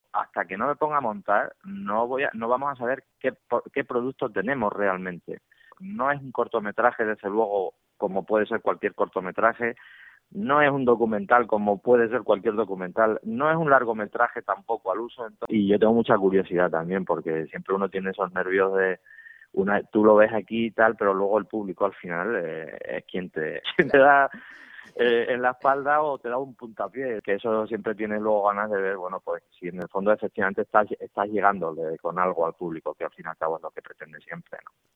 hasta que no me ponga a montar, no vamos a saber qué producto tenemos realmente. No es un cortometraje, desde luego, como puede ser cualquier cortometraje. No es un documental como puede ser cualquier documental, no es un largometraje tampoco al uso. Y yo tengo mucha curiosidad también, porque siempre uno tiene esos nervios de tú lo ves aquí y tal, pero luego el público al final es quien quien te da en la espalda o te da un puntapié, que eso siempre tienes luego ganas de ver, bueno, pues si en el fondo efectivamente estás llegando con algo al público, que al fin y al cabo es lo que pretende siempre, ¿no?